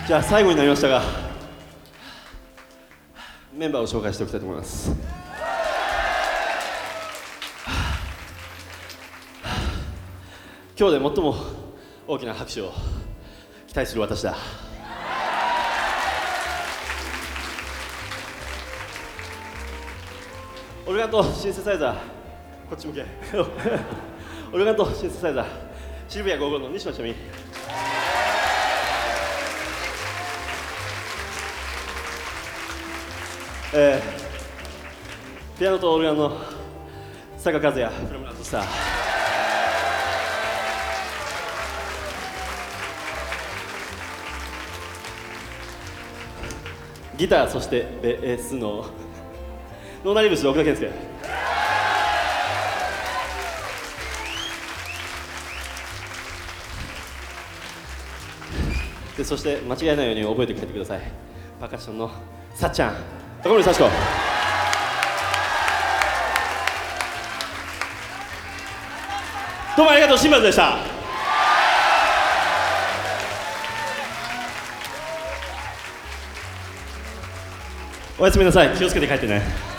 じゃあ最後になりましたが、メンバーを紹介しておきたいと思います。今日で最も大きな拍手を期待する私だ。オルガンとシンセサイザー、こっち向けオルガンとシンセサイザー、シルビア55の西野ちなみ。ピアノとオルガンの坂和也フロムランドスター。ギター、そしてベースのノーナリブス奥田健介。でそして間違いないように覚えて帰ってください。パーカッションのさっちゃん、高森幸子。どうもありがとう、シンバルでした。おやすみなさい。気をつけて帰ってね。